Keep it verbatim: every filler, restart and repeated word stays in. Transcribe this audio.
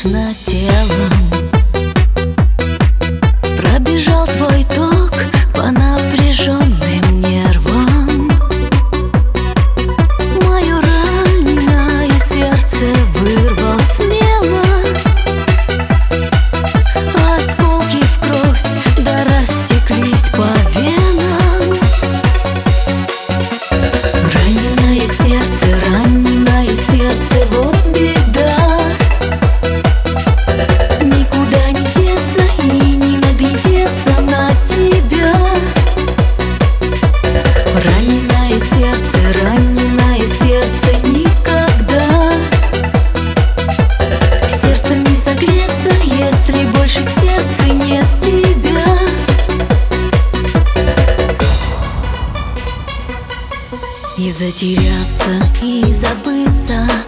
нежно телом. Пробежал твой ток по напряженным нервам. Мое раненое сердце вырвал смело. Осколки в кровь да растеклись по венам. Раненое сердце, раненое сердце, вот беда. Никуда не деться и не наглядеться на тебя. Раненое сердце, раненое сердце, никогда сердцем не согреться, если больше к сердцу нет тебя. И затеряться, и забыться